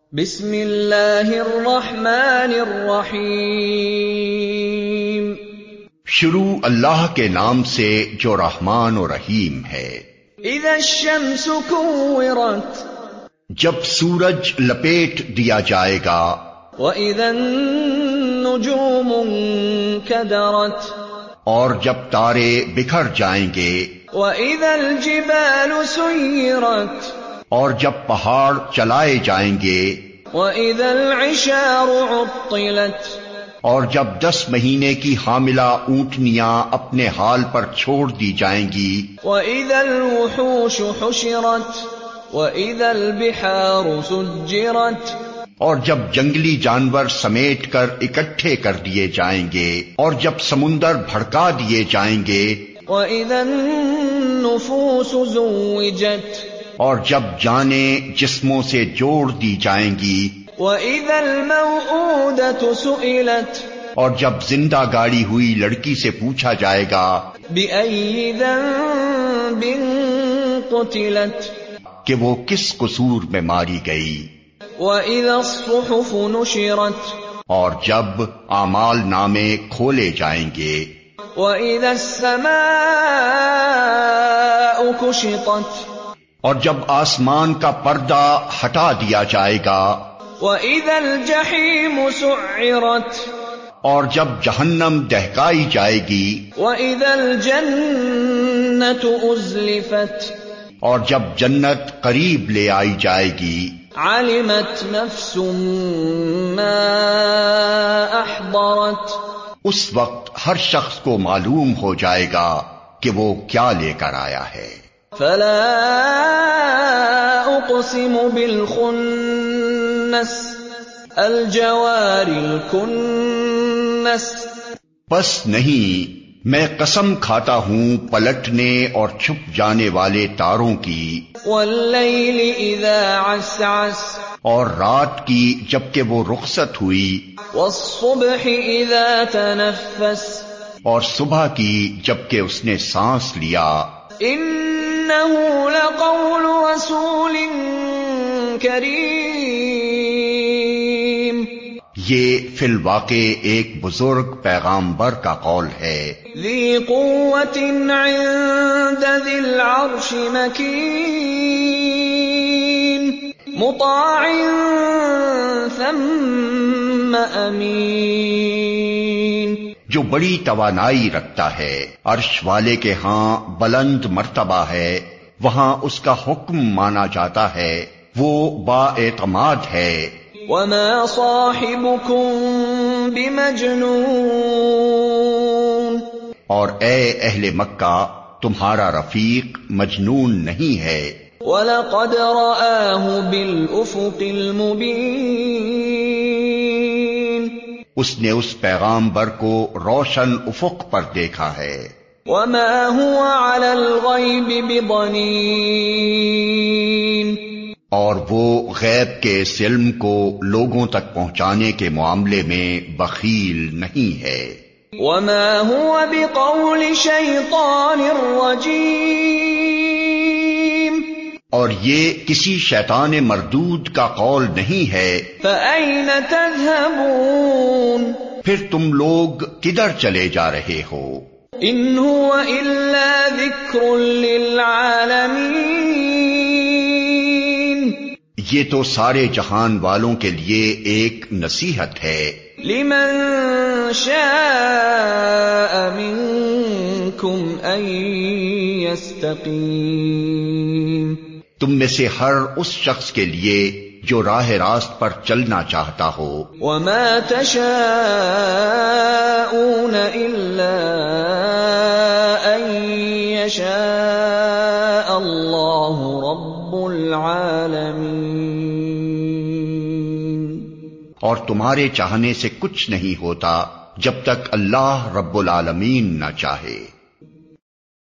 بسم اللہ الرحمن الرحیم شروع اللہ کے نام سے جو رحمان و رحیم ہے۔ اذا الشمس کورت، جب سورج لپیٹ دیا جائے گا۔ وَإِذَا النُّجُومُ انكَدَرَتْ، اور جب تارے بکھر جائیں گے۔ وَإِذَا الْجِبَالُ سُيِّرَتْ، اور جب پہاڑ چلائے جائیں گے۔ وَإِذَا الْعِشَارُ عُطِّلَتْ، اور جب 10 مہینے کی حاملہ اونٹنیاں اپنے حال پر چھوڑ دی جائیں گی۔ وَإِذَا الْوُحُوشُ حُشِرَتْ، وَإِذَا الْبِحَارُ سُجِّرَتْ، اور جب جنگلی جانور سمیٹ کر اکٹھے کر دیے جائیں گے، اور جب سمندر بھڑکا دیے جائیں گے۔ وَإِذَا النُّفُوسُ زُوِّجَتْ، اور جب جانیں جسموں سے جوڑ دی جائیں گی۔ وَإِذَا الْمَوْءُودَةُ سُئِلَتْ، اور جب زندہ گاڑی ہوئی لڑکی سے پوچھا جائے گا۔ بِأَيِّ ذَنبٍ قُتِلَتْ، کہ وہ کس قصور میں ماری گئی۔ وَإِذَا الصُّحُفُ نُشِرَتْ، اور جب اعمال نامے کھولے جائیں گے۔ وَإِذَا السَّمَاءُ كُشِطَتْ، اور جب آسمان کا پردہ ہٹا دیا جائے گا۔ وَإِذَا الْجَحِيمُ سُعِّرَتْ، اور جب جہنم دہکائی جائے گی۔ وَإِذَا الْجَنَّةُ أُزْلِفَتْ، اور جب جنت قریب لے آئی جائے گی۔ عَلِمَتْ نَفْسٌ مَّا أَحْضَرَتْ، اس وقت ہر شخص کو معلوم ہو جائے گا کہ وہ کیا لے کر آیا ہے۔ فَلَا أُقْسِمُ بِالْخُنَّسِ، الْجَوَارِ الْكُنَّسِ، بس نہیں، میں قسم کھاتا ہوں پلٹنے اور چھپ جانے والے تاروں کی۔ وَاللَّيْلِ إِذَا عَسْعَسَ، اور رات کی جبکہ وہ رخصت ہوئی۔ وَالصُّبْحِ إِذَا تَنَفَّسَ، اور صبح کی جبکہ اس نے سانس لیا۔ إِنَّهُ لَقَوْلُ رَسُولٍ كَرِيمٍ، یہ فی الواقع ایک بزرگ پیغامبر کا قول ہے۔ ذِي قُوَّةٍ عِندَ ذِي الْعَرْشِ مَكِينٍ، مُطَاعٍ ثَمَّ أَمِينٍ، جو بڑی توانائی رکھتا ہے، عرش والے کے ہاں بلند مرتبہ ہے، وہاں اس کا حکم مانا جاتا ہے، وہ با اعتماد ہے۔ وَمَا صَاحِبُكُم بِمَجْنُونٍ، اور اے اہل مکہ، تمہارا رفیق مجنون نہیں ہے۔ وَلَقَدْ رَآهُ بِالْأُفُقِ الْمُبِينِ، اس نے اس پیغامبر کو روشن افق پر دیکھا ہے۔ وَمَا هُوَ عَلَى الْغَيْبِ بِضَنِينٍ، اور وہ غیب کے اس علم کو لوگوں تک پہنچانے کے معاملے میں بخیل نہیں ہے۔ وَمَا هُوَ بِقَوْلِ شَيْطَانٍ رَّجِيمٍ، اور یہ کسی شیطان مردود کا قول نہیں ہے۔ فَأَيْنَ تَذْهَبُونَ، پھر تم لوگ کدھر چلے جا رہے ہو؟ إِنْ هُوَ إِلَّا ذِكْرٌ لِّلْعَالَمِينَ، یہ تو سارے جہان والوں کے لیے ایک نصیحت ہے۔ لِمَن شَاءَ مِنكُمْ أَن يَسْتَقِيمَ، تم میں سے ہر اس شخص کے لیے جو راہ راست پر چلنا چاہتا ہو۔ وَمَا تَشَاءُونَ إِلَّا أَن يَشَاءَ اللَّهُ رَبُّ الْعَالَمِينَ، اور تمہارے چاہنے سے کچھ نہیں ہوتا جب تک اللہ رب العالمین نہ چاہے۔